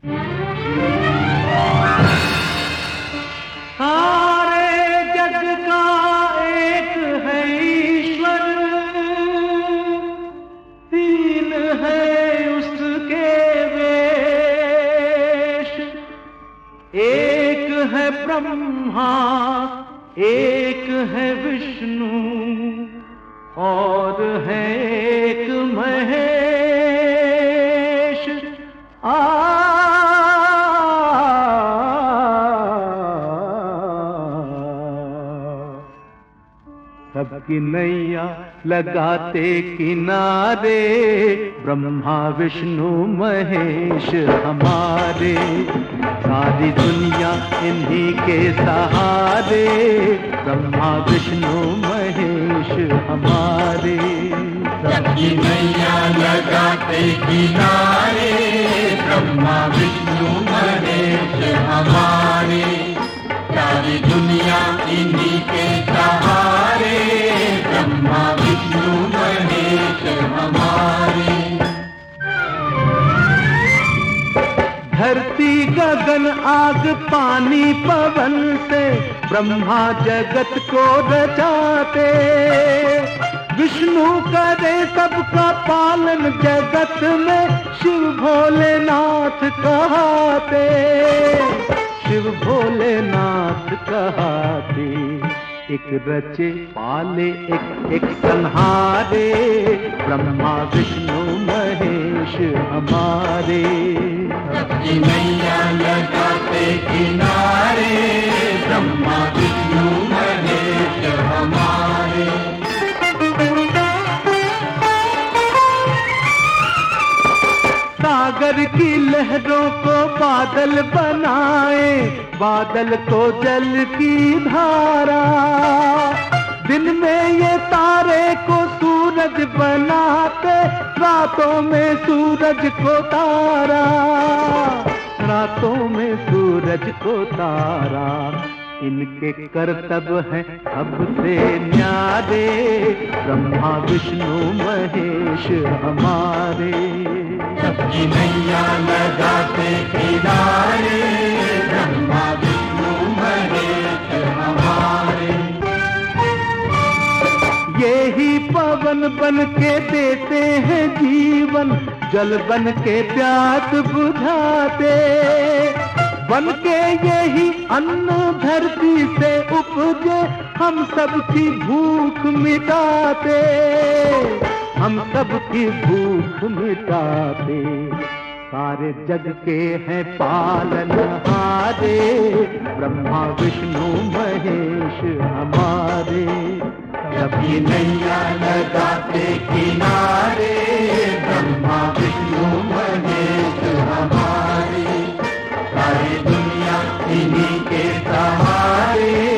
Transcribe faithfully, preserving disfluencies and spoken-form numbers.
सारे जग का एक है ईश्वर, तीन है उसके वेश। एक है ब्रह्मा, एक है विष्णु, और है एक महेश। आ सबकी नैया लगाते किनारे, ब्रह्मा विष्णु महेश हमारे। सारी दुनिया इन्हीं के सहारे, ब्रह्मा विष्णु महेश हमारे। सबकी नैया लगाते किनारे, ब्रह्मा विष्णु महेश हमारे। सारी दुनिया इन्हीं के सहारे, ब्रह्मा विष्णु महेश हमारे। धरती गगन आग पानी पवन से ब्रह्मा जगत को रचाते। विष्णु करे सबका पालन जगत में, शिव भोलेनाथ कहाते। शिव भोलेनाथ कहाते। एक रचे पाले एक एक संहारे, ब्रह्मा विष्णु महेश हमारे। सबकी नैया लगाते किनारे, ब्रह्मा विष्णु महेश हमारे। सागर की लहरों को बादल बनाए, बादल को जल की धारा। दिन में ये तारे को सूरज बनाते, रातों में सूरज को तारा। रातों में सूरज को तारा। इनके करतब हैं सबसे न्यारे, ब्रह्मा विष्णु महेश हमारे। सबकी नैया लगाते किनारे, ब्रह्मा विष्णु महेश हमारे। ये ही पवन बन के देते हैं जीवन, जल बन के प्यास बुझाते। बन के यही अन्न धरती से उपजे, हम सबकी भूख मिटाते। हम सबकी भूख मिटाते। सारे जग के हैं पालनहारे, ब्रह्मा विष्णु महेश हमारे। सबकी नैया लगाते किनारे, ब्रह्मा विष्णु महेश हमारे। सारी दुनिया इन्हीं के सहारे,